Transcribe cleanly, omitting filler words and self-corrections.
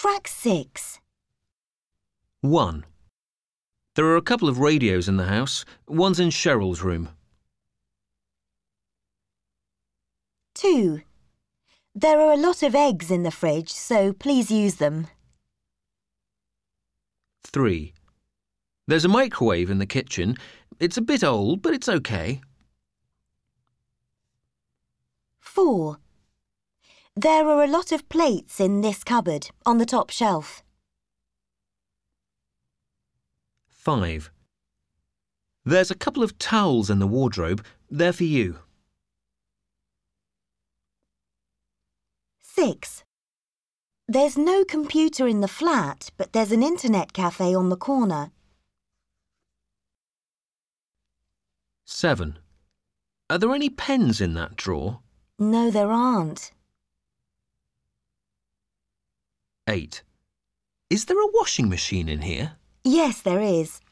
Track 6. 1. There are a couple of radios in the house. One's in Cheryl's room. 2. There are a lot of eggs in the fridge, so please use them. 3. There's a microwave in the kitchen. It's a bit old, but it's okay. 4. There are a lot of plates in this cupboard, on the top shelf. 5. There's a couple of towels in the wardrobe. They're for you. 6. There's no computer in the flat, but there's an internet cafe on the corner. 7. Are there any pens in that drawer? No, there aren't. 8. Is there a washing machine in here? Yes, there is.